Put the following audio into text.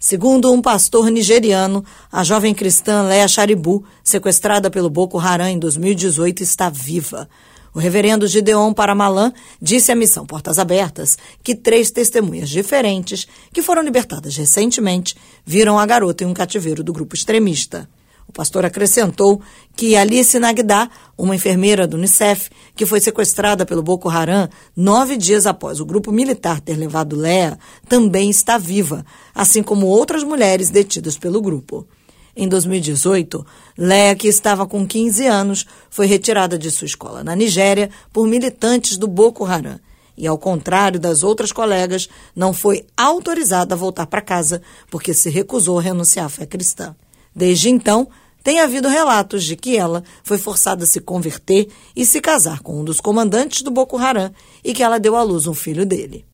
Segundo um pastor nigeriano, a jovem cristã Leah Sharibu, sequestrada pelo Boko Haram em 2018, está viva. O reverendo Gideon Paramalan disse à missão Portas Abertas que 3 testemunhas diferentes, que foram libertadas recentemente, viram a garota em um cativeiro do grupo extremista. O pastor acrescentou que Alice Nagda, uma enfermeira do Unicef, que foi sequestrada pelo Boko Haram 9 dias após o grupo militar ter levado Leah, também está viva, assim como outras mulheres detidas pelo grupo. Em 2018, Leah, que estava com 15 anos, foi retirada de sua escola na Nigéria por militantes do Boko Haram e, ao contrário das outras colegas, não foi autorizada a voltar para casa porque se recusou a renunciar à fé cristã. Desde então, tem havido relatos de que ela foi forçada a se converter e se casar com um dos comandantes do Boko Haram e que ela deu à luz um filho dele.